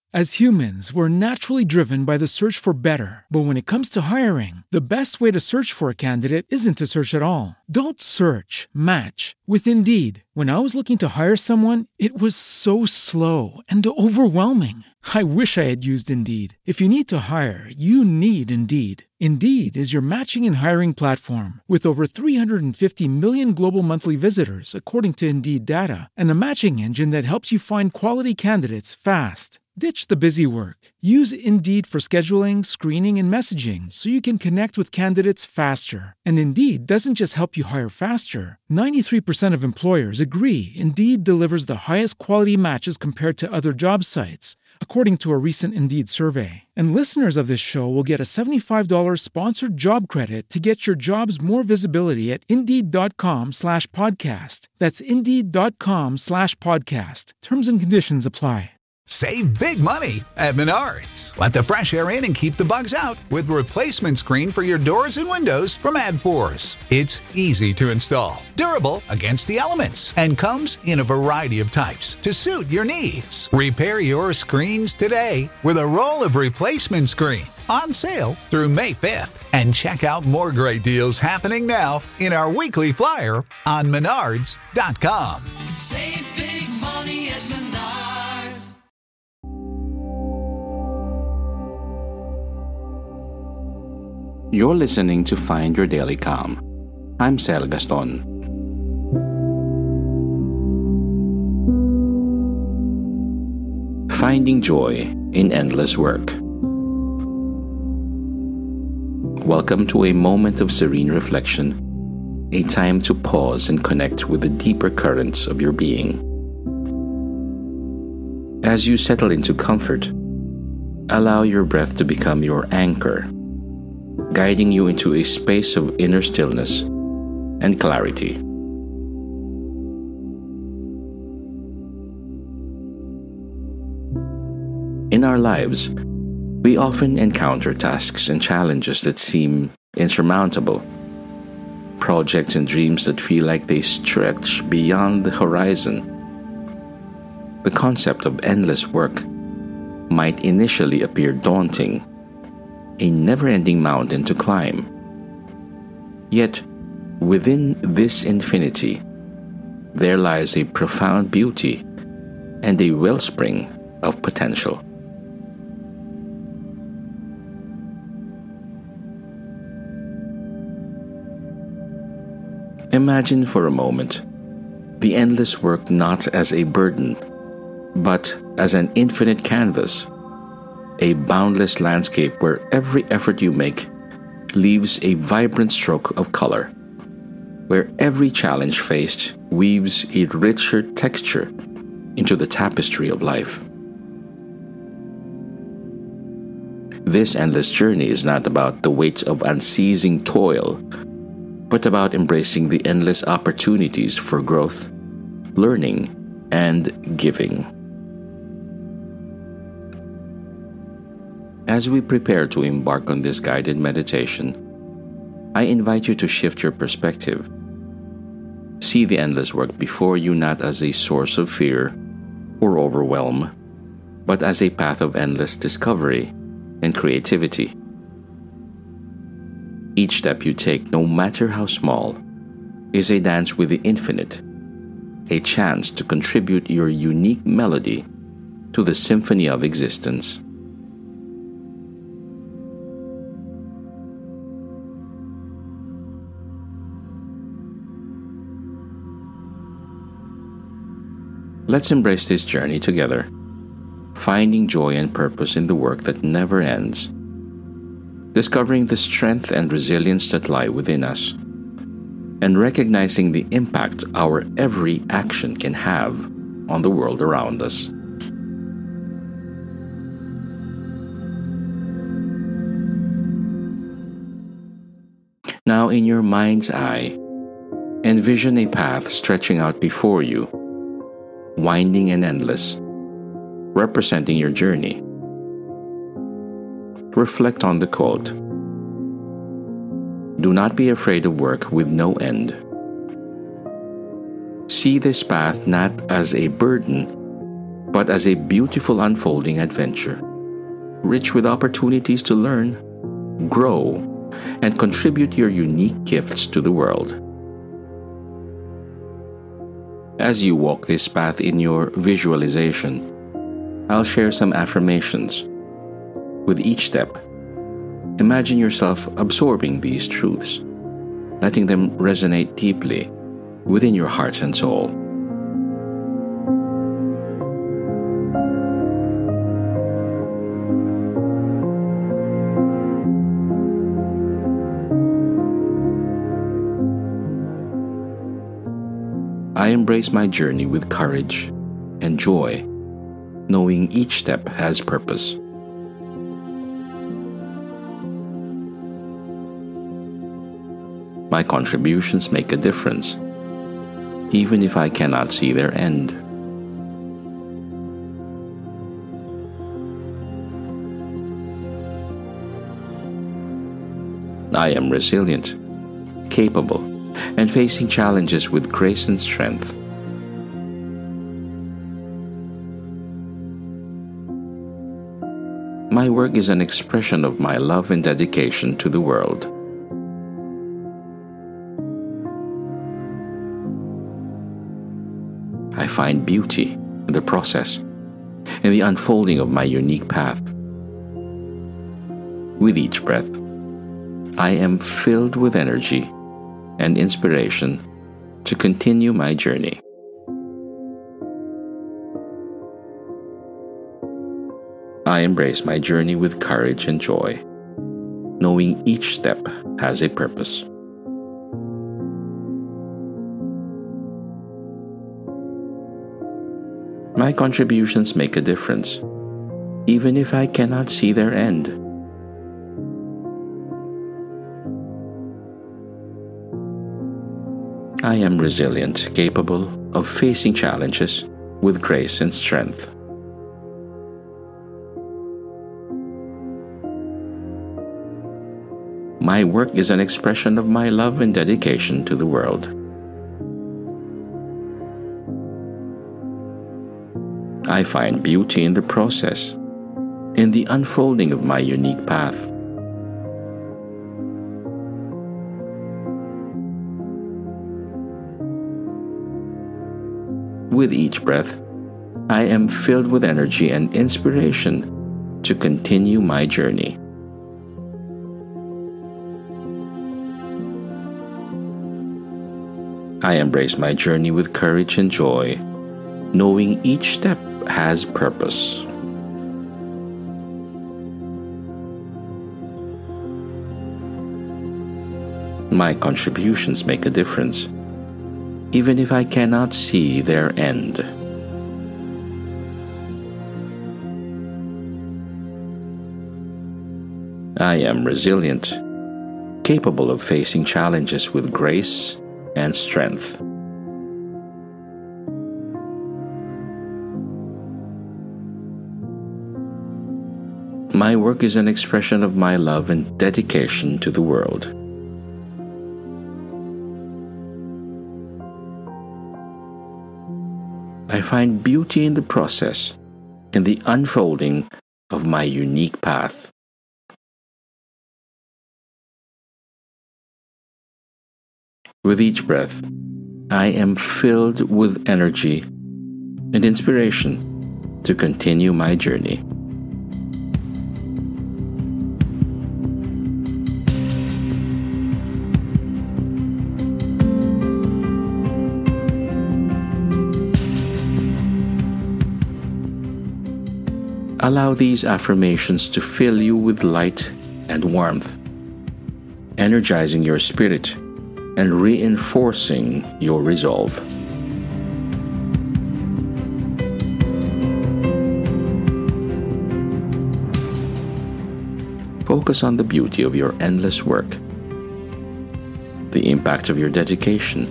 As humans, we're naturally driven by the search for better. But when it comes to hiring, the best way to search for a candidate isn't to search at all. Don't search, match with Indeed. When I was looking to hire someone, it was so slow and overwhelming. I wish I had used Indeed. If you need to hire, you need Indeed. Indeed is your matching and hiring platform with over 350 million global monthly visitors, according to Indeed data, and a matching engine that helps you find quality candidates fast. Ditch the busy work. Use Indeed for scheduling, screening, and messaging so you can connect with candidates faster. And Indeed doesn't just help you hire faster. 93% of employers agree Indeed delivers the highest quality matches compared to other job sites, according to a recent Indeed survey. And listeners of this show will get a $75 sponsored job credit to get your jobs more visibility at Indeed.com/podcast. That's Indeed.com/podcast. Terms and conditions apply. Save big money at Menards. Let the fresh air in and keep the bugs out with replacement screen for your doors and windows from AdForce. It's easy to install, durable against the elements, and comes in a variety of types to suit your needs. Repair your screens today with a roll of replacement screen on sale through May 5th. And check out more great deals happening now in our weekly flyer on Menards.com. Save big money at Menards. You're listening to Find Your Daily Calm. I'm Sel Gaston. Finding joy in endless work. Welcome to a moment of serene reflection, a time to pause and connect with the deeper currents of your being. As you settle into comfort, allow your breath to become your anchor, guiding you into a space of inner stillness and clarity. In our lives, we often encounter tasks and challenges that seem insurmountable, projects and dreams that feel like they stretch beyond the horizon. The concept of endless work might initially appear daunting, a never-ending mountain to climb. Yet, within this infinity, there lies a profound beauty and a wellspring of potential. Imagine for a moment the endless work not as a burden, but as an infinite canvas, a boundless landscape where every effort you make leaves a vibrant stroke of color, where every challenge faced weaves a richer texture into the tapestry of life. This endless journey is not about the weight of unceasing toil, but about embracing the endless opportunities for growth, learning, and giving. As we prepare to embark on this guided meditation, I invite you to shift your perspective. See the endless work before you not as a source of fear or overwhelm, but as a path of endless discovery and creativity. Each step you take, no matter how small, is a dance with the infinite, a chance to contribute your unique melody to the symphony of existence. Let's embrace this journey together, finding joy and purpose in the work that never ends, discovering the strength and resilience that lie within us, and recognizing the impact our every action can have on the world around us. Now, in your mind's eye, envision a path stretching out before you, winding and endless, representing your journey. Reflect on the quote, "Do not be afraid of work with no end." See this path not as a burden, but as a beautiful unfolding adventure, rich with opportunities to learn, grow, and contribute your unique gifts to the world. As you walk this path in your visualization, I'll share some affirmations. With each step, imagine yourself absorbing these truths, letting them resonate deeply within your heart and soul. I embrace my journey with courage and joy, knowing each step has purpose. My contributions make a difference, even if I cannot see their end. I am resilient, capable, and facing challenges with grace and strength. My work is an expression of my love and dedication to the world. I find beauty in the process, in the unfolding of my unique path. With each breath, I am filled with energy and inspiration to continue my journey. I embrace my journey with courage and joy, knowing each step has a purpose. My contributions make a difference, even if I cannot see their end. I am resilient, capable of facing challenges with grace and strength. My work is an expression of my love and dedication to the world. I find beauty in the process, in the unfolding of my unique path. With each breath, I am filled with energy and inspiration to continue my journey. I embrace my journey with courage and joy, knowing each step has purpose. My contributions make a difference, even if I cannot see their end. I am resilient, capable of facing challenges with grace and strength. My work is an expression of my love and dedication to the world. I find beauty in the process, in the unfolding of my unique path. With each breath, I am filled with energy and inspiration to continue my journey. Allow these affirmations to fill you with light and warmth, energizing your spirit and reinforcing your resolve. Focus on the beauty of your endless work, the impact of your dedication.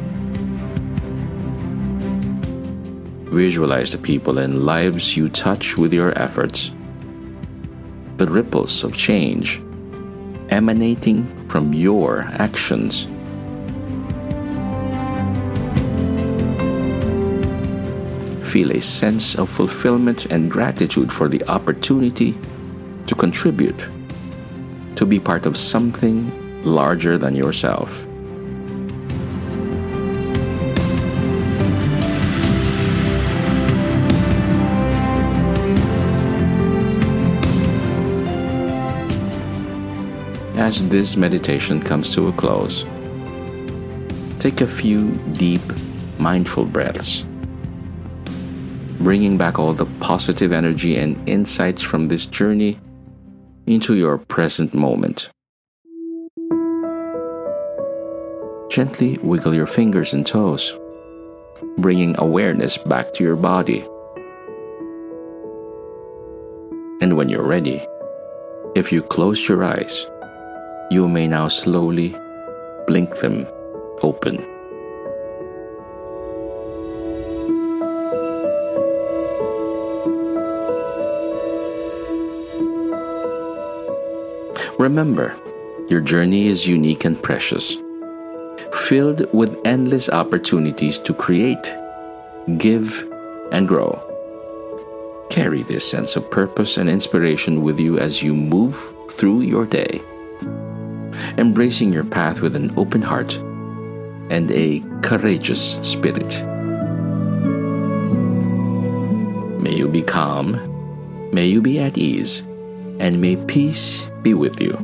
Visualize the people and lives you touch with your efforts, the ripples of change emanating from your actions. feel a sense of fulfillment and gratitude for the opportunity to contribute, to be part of something larger than yourself. As this meditation comes to a close, take a few deep, mindful breaths, bringing back all the positive energy and insights from this journey into your present moment. Gently wiggle your fingers and toes, bringing awareness back to your body. And when you're ready, if you close your eyes, you may now slowly blink them open. Remember, your journey is unique and precious, filled with endless opportunities to create, give, and grow. Carry this sense of purpose and inspiration with you as you move through your day, embracing your path with an open heart and a courageous spirit. May you be calm, may you be at ease, and may peace be with you.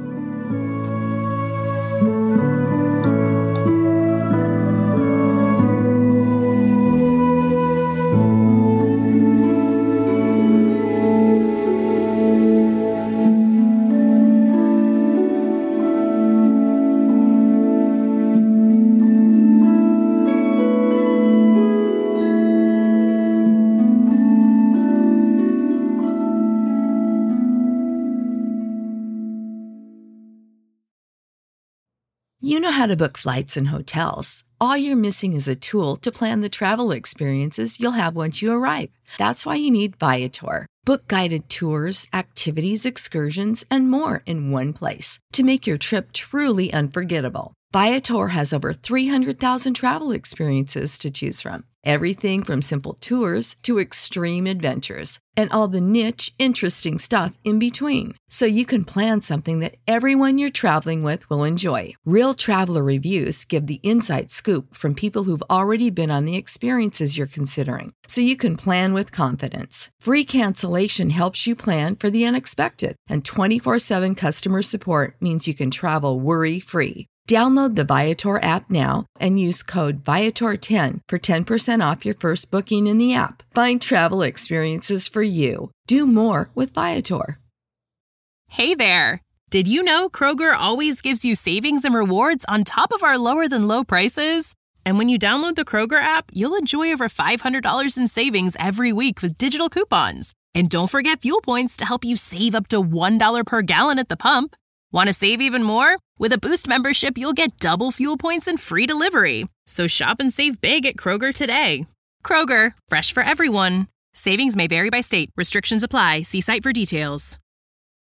You know how to book flights and hotels. All you're missing is a tool to plan the travel experiences you'll have once you arrive. That's why you need Viator. Book guided tours, activities, excursions, and more in one place to make your trip truly unforgettable. Viator has over 300,000 travel experiences to choose from. Everything from simple tours to extreme adventures and all the niche, interesting stuff in between. So you can plan something that everyone you're traveling with will enjoy. Real traveler reviews give the inside scoop from people who've already been on the experiences you're considering. So you can plan with confidence. Free cancellation helps you plan for the unexpected. And 24/7 customer support means you can travel worry-free. Download the Viator app now and use code Viator10 for 10% off your first booking in the app. Find travel experiences for you. Do more with Viator. Hey there! Did you know Kroger always gives you savings and rewards on top of our lower-than-low prices? And when you download the Kroger app, you'll enjoy over $500 in savings every week with digital coupons. And don't forget fuel points to help you save up to $1 per gallon at the pump. Want to save even more? With a Boost membership, you'll get double fuel points and free delivery. So shop and save big at Kroger today. Kroger, fresh for everyone. Savings may vary by state. Restrictions apply. See site for details.